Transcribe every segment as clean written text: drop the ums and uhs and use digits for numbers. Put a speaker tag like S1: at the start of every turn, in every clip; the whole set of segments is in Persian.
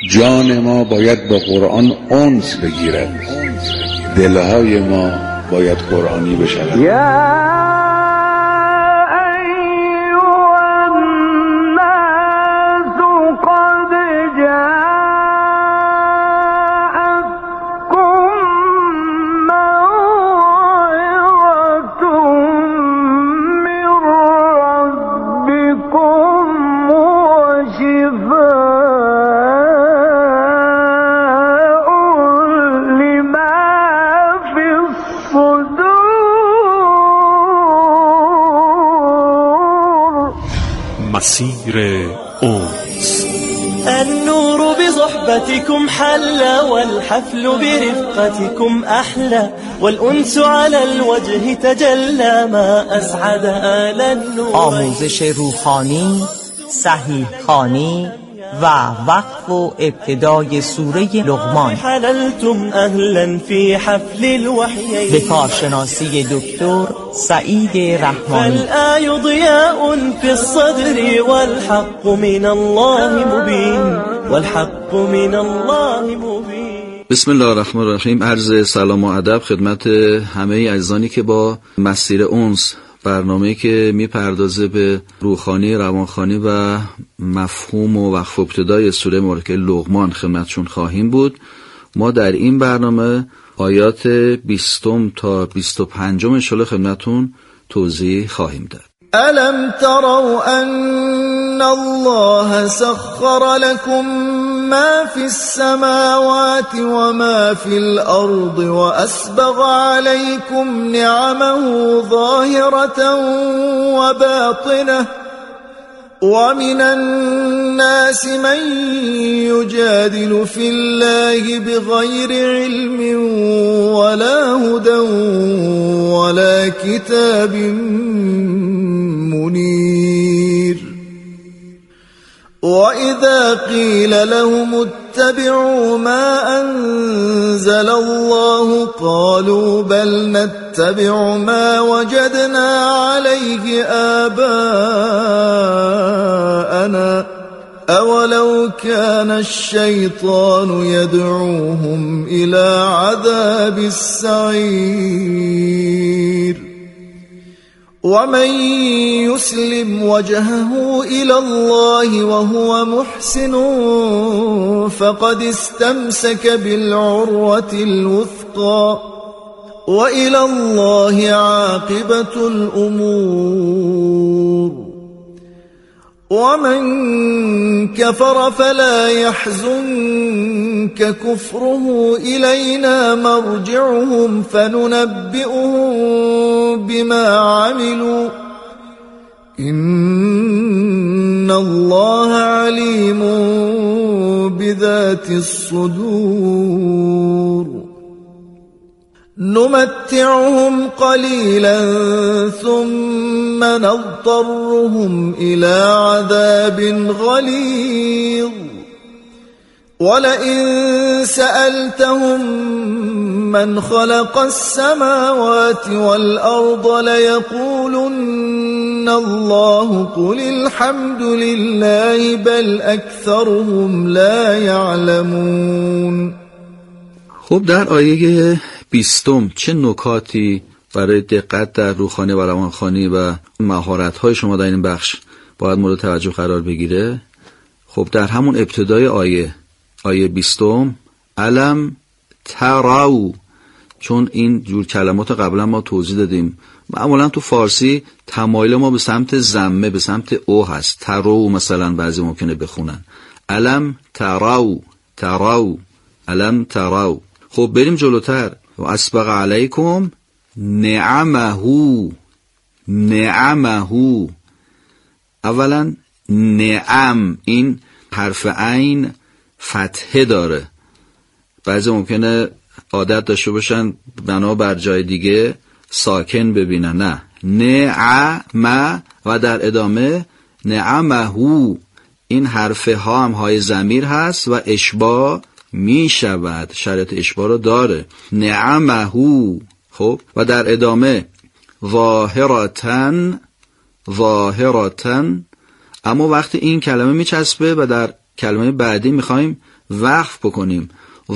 S1: جان ما باید با قرآن انس بگیرد، دلهای ما باید قرآنی بشود.
S2: مسیر أنس.
S3: النور بصحبتكم حلى والحفل برفقتكم أحلى والأنس على الوجه تجلى ما أسعد آل النور.
S4: آموزش روحانی، صحیح خوانی و وقف و ابتدای سوره لقمان.
S3: حللتم أهلا في حفل الوحيين.
S4: به کارشناسی دکتر سعید رحمانی.
S3: فالآي ضياء في الصدر والحق من الله مبين والحق من الله مبين.
S5: بسم الله الرحمن الرحیم. عرض سلام و ادب خدمت همه عزیزانی که با مسیر انس، برنامه‌ای که میپردازه به روحانی، روانخوانی و مفهوم و وقف ابتدای سوره مبارکه لقمان خدمتشون خواهیم بود. ما در این برنامه آیات 20 تا 25 انشاءالله خدمتون توضیح خواهیم داد.
S6: ألم تروا أن الله سخر لكم ما في السماوات وما في الأرض وأسبغ عليكم نعمه ظاهرة وباطنة ومن الناس من يجادل في الله بغير علم ولا هدى ولا كتاب منير وإذا قيل لهم اتبعوا ما أنزل الله قالوا بل نتبع ما وجدنا عليه آباءنا أولو كان الشيطان يدعوهم إلى عذاب السعير ومن يسلم وجهه إلى الله وهو محسن فقد استمسك بالعروة الوثقى وإلى الله عاقبة الأمور ومن كفر فلا يحزنك كفره إلينا مرجعهم فننبئهم بما عملوا إن الله عليم بذات الصدور نمتعهم قليلا ثم نضطرهم إلى عذاب غليظ ولئن سألتهم من خلق السماوات والأرض ليقولن الله قل الحمد لله بل أكثرهم لا يعلمون.
S5: خب در آیه 20 چه نکاتی برای دقت در روحانی و روانخوانی و مهارت‌های شما در این بخش باید مورد توجه قرار بگیره؟ خب در همون ابتدای آیه 20 علم تروا، چون این جور کلمات قبلا ما توضیح دادیم، معمولا تو فارسی تمایل ما به سمت ضمه، به سمت او هست. ترو مثلا بعضی ممکنه بخونن علم تروا، علم تروا. خب بریم جلوتر. و اسبغ علیکم نعمه. اولا نعم، این حرف عین فتحه داره. بعضی ممکنه عادت داشته باشن بنا بر جای دیگه ساکن ببینن. نه، نعمه و در ادامه نعمه. این حرف ها هم های ضمیر هست و اشباع می شود، شرط اشباع رو داره. نعمه. خب و در ادامه ظاهرتن. اما وقتی این کلمه می چسبه و در کلمه بعدی می خواهیم وقف بکنیم.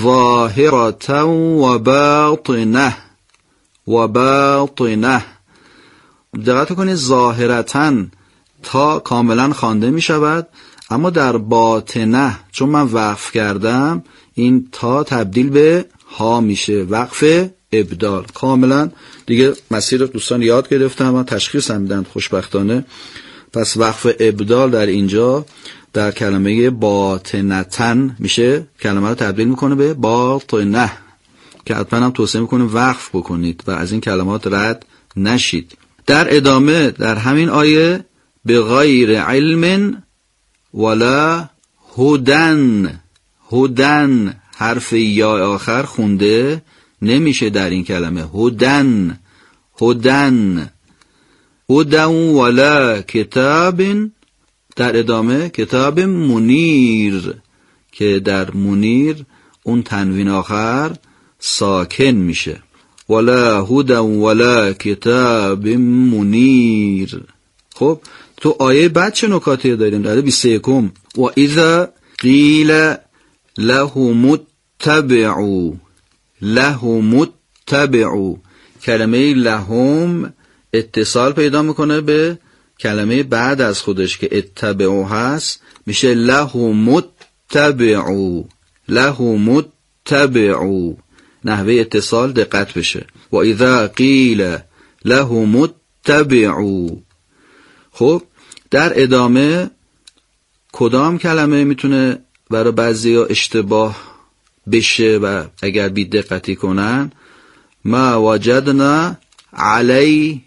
S5: ظاهرة و باطنه و باطنه. دقت کنید ظاهرتاً تا کاملا خوانده می شود، اما در باطنه چون من وقف کردم این تا تبدیل به ها میشه، وقف ابدال. کاملا دیگه مسیر دوستان یاد گرفتم و تشخیص هم میدن خوشبختانه. پس وقف ابدال در اینجا در کلمه باطنتن میشه، کلمه رو تبدیل میکنه به باطنه، که حتما هم توصیه میکنه وقف بکنید و از این کلمات رد نشید. در ادامه در همین آیه به غیر علم ولا هدن، هدن حرف یا آخر خونده نمیشه در این کلمه. هدن، هدن، هدن ولا کتاب. در ادامه کتاب منیر، که در منیر اون تنوین آخر ساکن میشه. ولا هدن ولا کتاب منیر. خب تو آیه بعد چه نکاتی داریم؟ در 21 و اذا قیل لهم اتبعوا، لهم اتبعوا، کلمه لهم اتصال پیدا میکنه به کلمه بعد از خودش که اتبعوا هست، میشه لهم اتبعوا، لهم اتبعوا. نحوه اتصال دقت بشه. و اذا قیل لهم اتبعوا. خب در ادامه کدام کلمه میتونه برای بعضیا اشتباه بشه و اگر بی دقتی کنن؟ ما وجدنا علیه،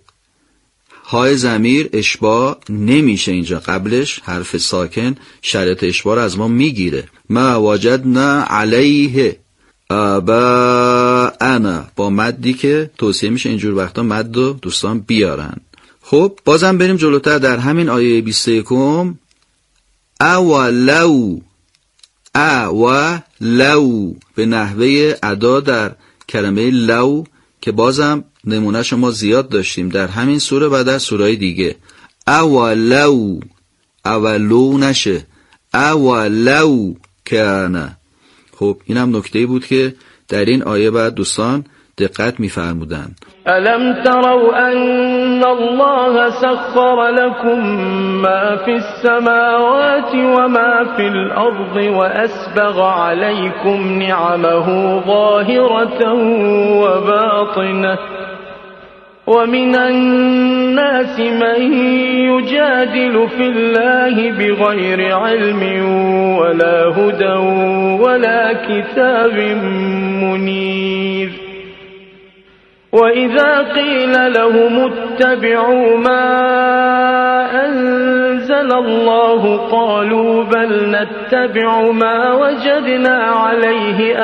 S5: های ضمیر اشباع نمیشه اینجا، قبلش حرف ساکن شرط اشباع از ما میگیره. ما وجدنا علیه آباءنا، با مدی که توصیه میشه اینجور وقتا مد رو دوستان بیارن. خب بازم بریم جلوتر در همین آیه 21 اولو، اولو به نحوه ادا در کلمه لو که بازم نمونه شما زیاد داشتیم در همین سوره و در سورهای دیگه. اولو، اولو نشه، اولو کانه. خب اینم نکته بود که در این آیه بعد دوستان دقت می‌فرمودن.
S7: ألم تروا أن الله سخر لكم ما في السماوات وما في الأرض وأسبغ عليكم نعمه ظاهرة وباطنة ومن الناس من يجادل في الله بغير علم ولا هدى ولا كتاب منير وإذا قيل لهم اتبعوا ما أنزل الله قالوا بل نتبع ما وجدنا عليه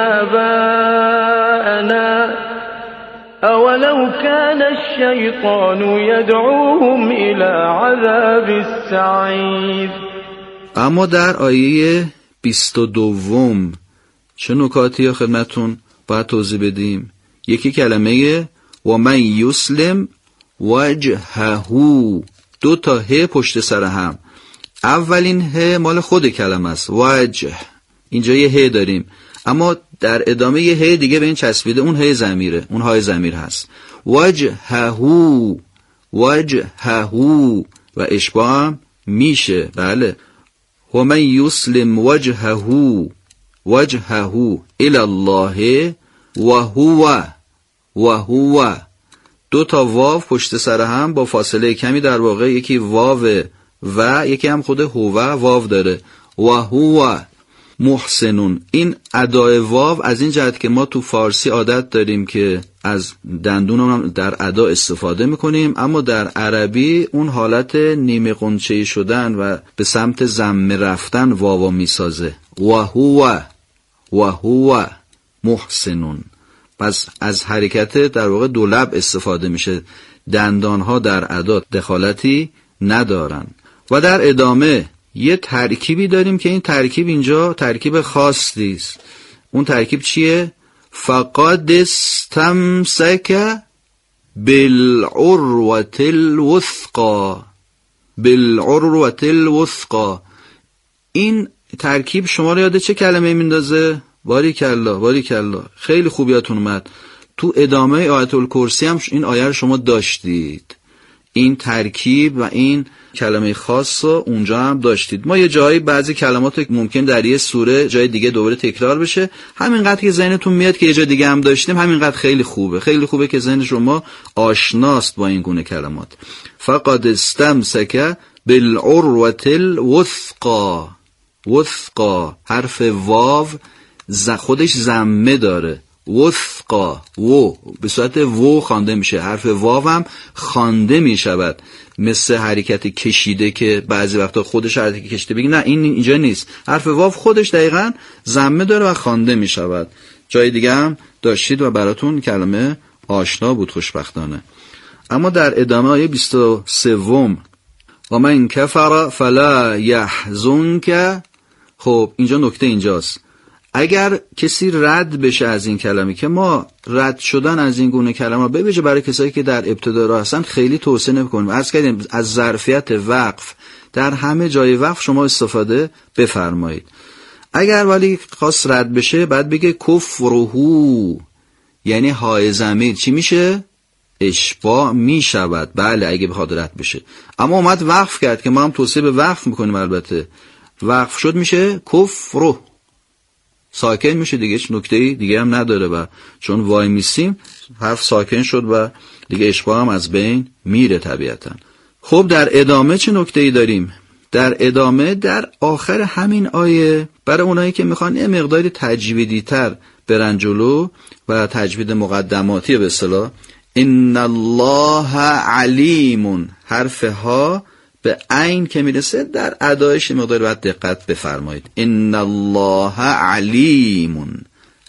S7: آباءنا أولو كان الشيطان يدعوهم إلى عذاب السعير.
S5: اما در آیه 22 چه نکاتی خدمتون باید توضیح بدیم؟ یکی کلمه و من یسلم وجهه، دو تا ه پشت سر هم. اولین ه مال خود کلمه است، وجه، اینجا یه ه داریم، اما در ادامه یه ه دیگه به این چسبیده، اون ه ضمیره، اون های ضمیر هست. وجهه، وجهه و اشباع هم میشه. بله. و من یسلم وجهه الی الله و هو، دو تا واو پشت سر هم با فاصله کمی، در واقع یکی واو و یکی هم خود هو واو داره. و هو محسنون. این ادای واو از این جهت که ما تو فارسی عادت داریم که از دندون هم در ادا استفاده میکنیم، اما در عربی اون حالت نیمه قنچه‌ای شدن و به سمت ضمه رفتن واو میسازه. و هو محسنون. پس از حرکت در واقع دو لب استفاده میشه، دندانها در ادا دخالتی ندارن. و در ادامه یه ترکیبی داریم که این ترکیب اینجا ترکیب خاصی است. اون ترکیب چیه؟ فقد استمسک بالعروة الوثقا، بالعروة الوثقا. این ترکیب شما رو یاد چه کلمه میندازه؟ باریکالله، باریکالله، خیلی خوب یادتون اومد. تو ادامه آیت الکرسی هم این آیه رو شما داشتید، این ترکیب و این کلمه خاص رو اونجا هم داشتید. ما یه جایی بعضی کلمات ممکن در یه سوره جای دیگه دوباره تکرار بشه، همینقدر که ذهنتون میاد که یه جای دیگه هم داشتیم، همینقدر خیلی خوبه. خیلی خوبه که ذهن شما آشناست با این گونه کلمات. فقد استمسک بالعروة الوثقا. وثقا حرف واو خودش ضمه داره. وثقا و به صورت و خوانده میشه، حرف واو هم خوانده میشود، مثل حرکت کشیده که بعضی وقتا خودش حرکت کشیده بگی نه این اینجا نیست، حرف واو خودش دقیقاً ضمه داره و خوانده میشود. جای دیگه هم داشتید و براتون کلمه آشنا بود خوشبختانه. اما در ادامه آیه 23 و من کفر فلا یحزنک، خب اینجا نکته اینجاست، اگر کسی رد بشه از این کلمه، که ما رد شدن از این گونه کلمه به ویژه برای کسایی که در ابتدا راه هستن خیلی توصیه نمی‌کنیم. عرض کردیم از ظرفیت وقف در همه جای وقف شما استفاده بفرمایید. اگر ولی خواست رد بشه بعد بگه کفرهو، یعنی های ضمیر چی میشه؟ اشباع میشود. بله اگه بخواد رد بشه، اما اومد وقف کرد که ما هم توصیه به وقف میکنیم. البته وقف شد میشه کفرو، ساکن میشه دیگه، هیچ نکته دیگه هم نداره و چون وای میسیم حرف ساکن شد و دیگه اشباع هم از بین میره طبیعتا. خب در ادامه چه نکته‌ای داریم؟ در ادامه در آخر همین آیه برای اونایی که میخوان یه مقداری تجویدی تر برن جلو و تجوید مقدماتی به اصطلاح، ان الله علیم، حرف ها به عین که میرسه در ادایش مقدار باید دقت بفرمایید. ان الله علیم،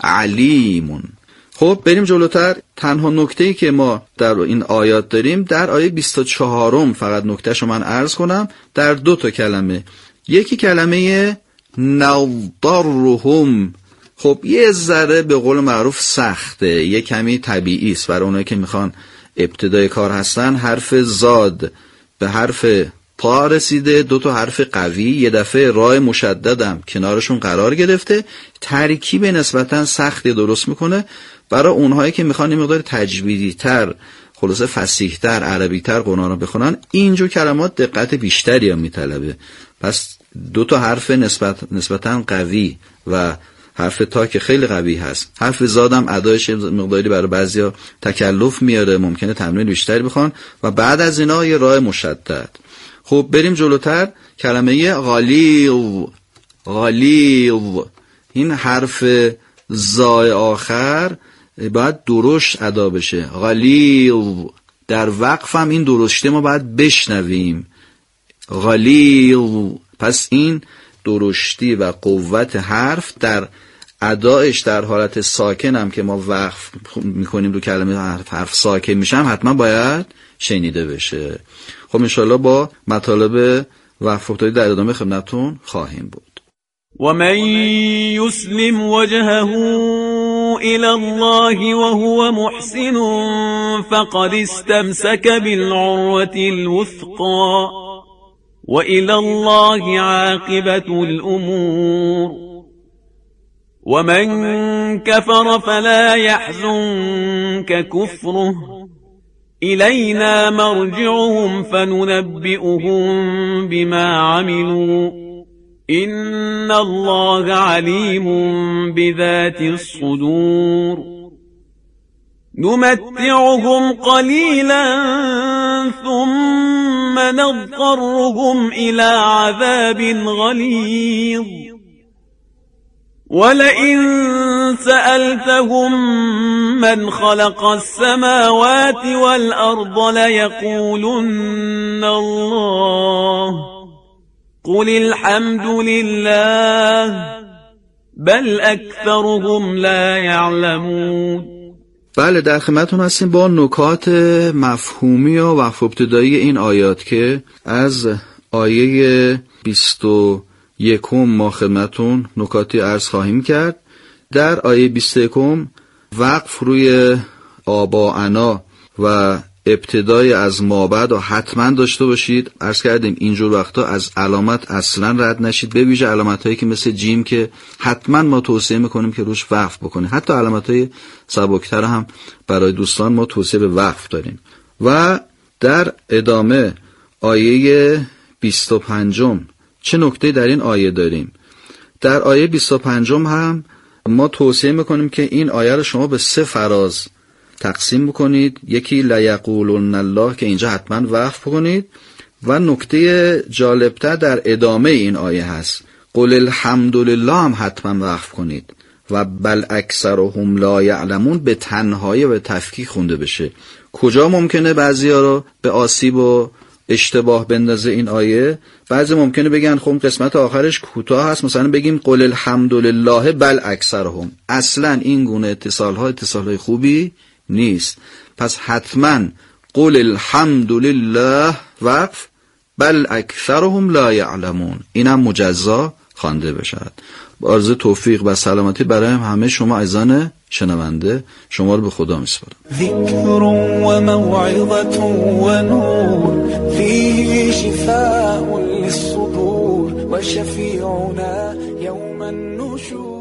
S5: علیم. خب بریم جلوتر. تنها نکته‌ای که ما در این آیات داریم در آیه 24 فقط نکتهشو من عرض کنم، در 2 تا کلمه. یکی کلمه نضرهم، خب یه ذره به قول معروف سخته، یه کمی طبیعی است برای اونایی که میخوان ابتدای کار هستن. حرف زاد به حرف پا رسیده، 2 تا حرف قوی، یه دفعه راه مشددم کنارشون قرار گرفته، ترکیب نسبتا سختی درست میکنه برای اونهایی که میخوان یه مقدار تجویدی تر، خلاصه فصیح تر، عربی تر قرآن رو بخونن. اینجور کلمات دقت بیشتری هم میطلبه. پس 2 تا حرف نسبتا قوی و حرف تا که خیلی قوی هست. حرف زادم ادایش مقداری برای بعضیا تکلف میاره، ممکنه تمرین بیشتری بخوان و بعد از اینا یه راه مشدد. خب بریم جلوتر. کلمه غلیظ، غلیظ، این حرف زای آخر باید درشت ادا بشه. غلیظ، در وقف هم این درشته ما باید بشنویم. غلیظ، پس این درشتی و قوت حرف در ادایش در حالت ساکن هم که ما وقف میکنیم رو کلمه حرف ساکن میشم حتما باید شنیده بشه. خب انشالله با مطالب وقف افتادی در ادامه خدمتتون خواهیم بود.
S8: و من یسلم وجهه الى الله وهو محسن فقد استمسك بالعروة الوثقى وإلى الله عاقبة الأمور ومن كفر فلا يحزنك كفره إلينا مرجعهم فننبئهم بما عملوا إن الله عليم بذات الصدور نمتعهم قليلا ثم نضطرهم إلى عذاب غليظ ولئن سألتهم من خلق السماوات والأرض ليقولن الله قل الحمد لله بل أكثرهم لا يعلمون.
S5: بله در خدمتتون هستیم با نکات مفهومی و وقف ابتدایی این آیات که از آیه 21 ما خدمتتون نکاتی عرض خواهیم کرد. در آیه 21 وقف روی آبا انا و ابتدای از مابعد و حتما داشته باشید. عرض کردیم اینجور وقتا از علامت اصلا رد نشید، به ویژه علامت‌هایی که مثل جیم که حتما ما توصیه میکنیم که روش وقف بکنید. حتی علامت‌های سبکتر هم برای دوستان ما توصیه به وقف داریم. و در ادامه آیه 25 چه نکته در این آیه داریم؟ در آیه 25 هم ما توصیه میکنیم که این آیه رو شما به 3 فراز تقسیم بکنید. یکی لیقولن الله که اینجا حتما وقف بکنید، و نکته جالبتر در ادامه این آیه هست قل الحمدلله هم حتما وقف کنید و بل اکثرهم لا یعلمون به تنهایی و به تفکیک خونده بشه. کجا ممکنه بعضیا رو به آسیب و اشتباه بندازه این آیه؟ بعضی ممکنه بگن خب قسمت آخرش کوتاه هست، مثلا بگیم قل الحمدلله بل اکثرهم. اصلا این گونه اتصالهای خوبی نیست. پس حتما قل الحمدلله وقف، بل اکثرهم لا یعلمون اینم مجزا خوانده بشد. با آرزوی توفیق و سلامتی برای همه شما عزیزان شنونده، شما رو به خدا میسپارم.
S3: ذکر و موعظة و نور فیه شفاء للصدور و شفیعنا یوم النشور.